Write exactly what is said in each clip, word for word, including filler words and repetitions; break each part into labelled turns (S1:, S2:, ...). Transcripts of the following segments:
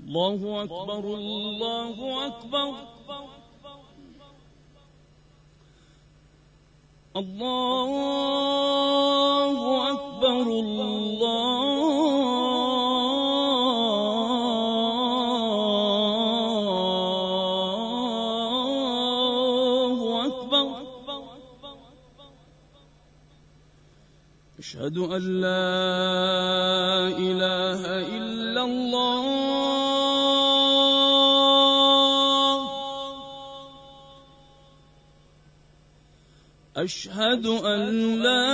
S1: الله أكبر الله أكبر الله أكبر الله أكبر. أشهد أن لا إله إلا الله أشهد أن لا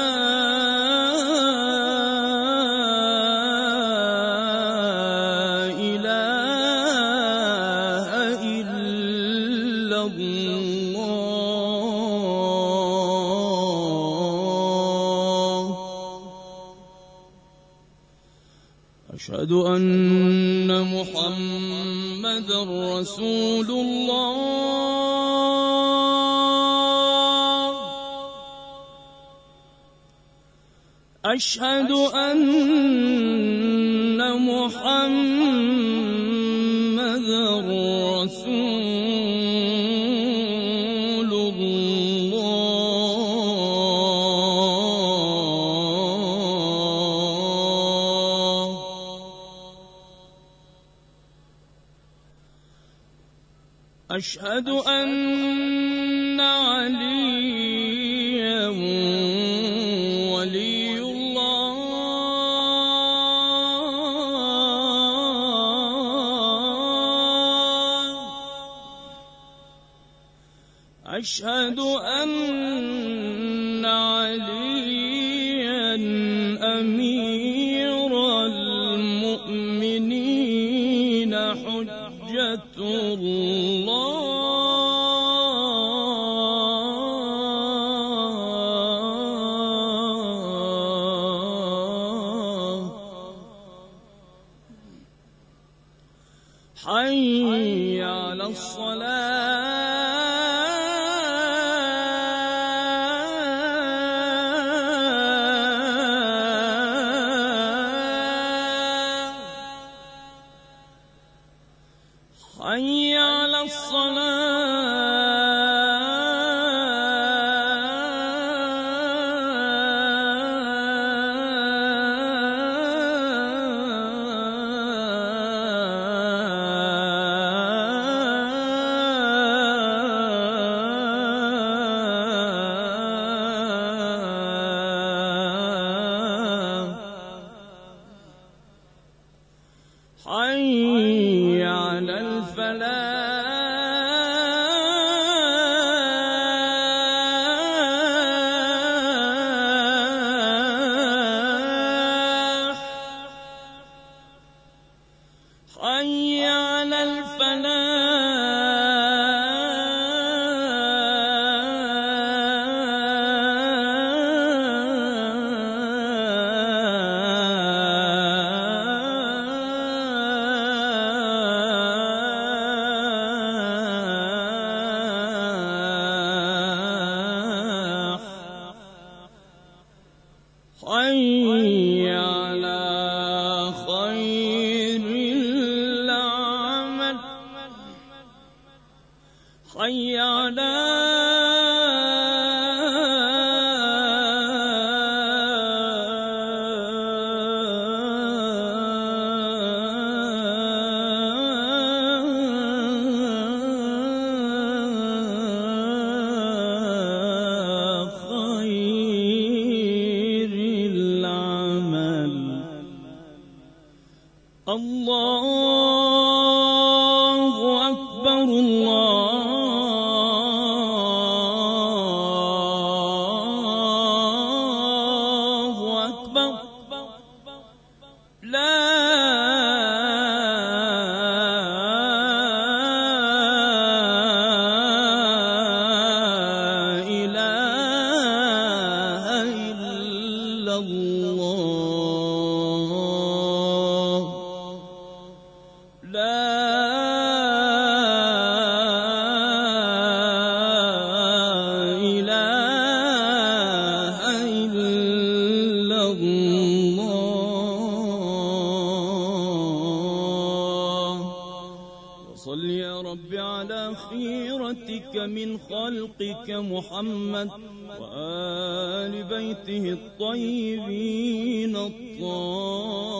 S1: إله إلا الله أشهد أن محمدًا رسول الله أشهد أن محمدًا رسول الله أشهد أن عليًّا ولي أشهد أن عليًّا أمير المؤمنين حجة الله حي على الصلاة حي على حي على الفلاح حي على حي على خير العمل حي على الله أكبر الله أكبر لا إله إلا الله لا إله إلا الله وصل يا رب على خيرتك من خلقك محمد وآل بيته الطيبين الطاهرين